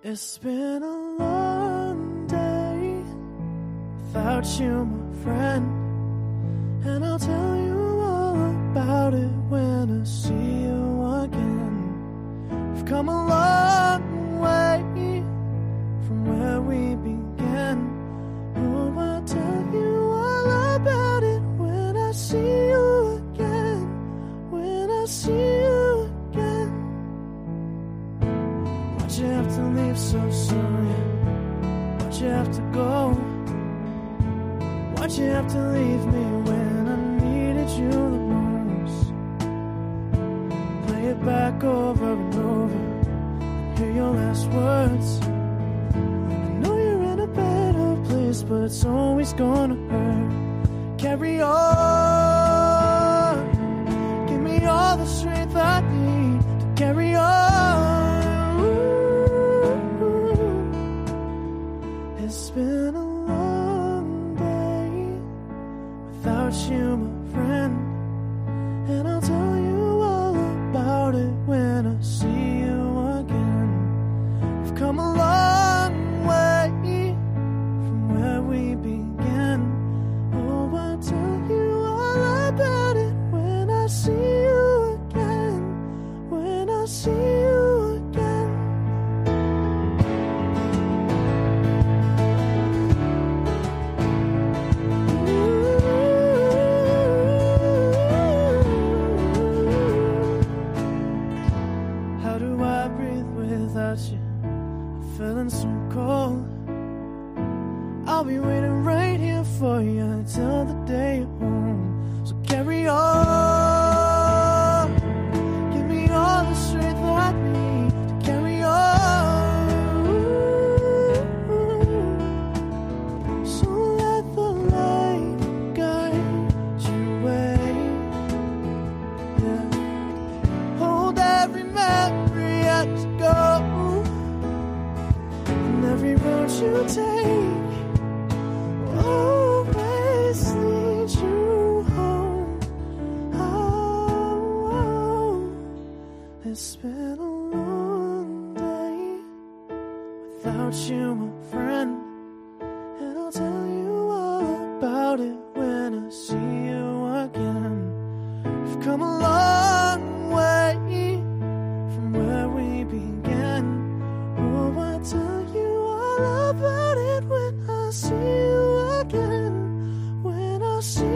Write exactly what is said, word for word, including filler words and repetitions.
It's been a long day without you, my friend, and I'll tell you all about it when I see you again. We've come a long way from where we began. Oh, I'll tell you all about it when I see you again, when I see you again. Why'd you have to leave so soon? Why'd you have to go? Why'd you have to leave me when I needed you the most? Play it back over and over, hear your last words. I know you're in a better place, but it's always gonna hurt. Carry on, give me all the strength I need to carry on. It's been a long day without you, my friend, and I'll tell you all about it when I see you again. We've come a long way from where we began. Oh, I'll tell you all about it when I see you again, when I see you again. How do I breathe without you? I'm feeling so cold. I'll be waiting right here for you until the day you're home. So carry on, give me all the strength I need to carry on. So let the light guide your way. Yeah. Hold every memory as you go, and every road you take always lead you home. Oh, it's been a long day without you, my friend, and I'll tell you all about it when I see you again. We've come a long way from where we began. Oh, I'll tell you all about it when I see you again, when I see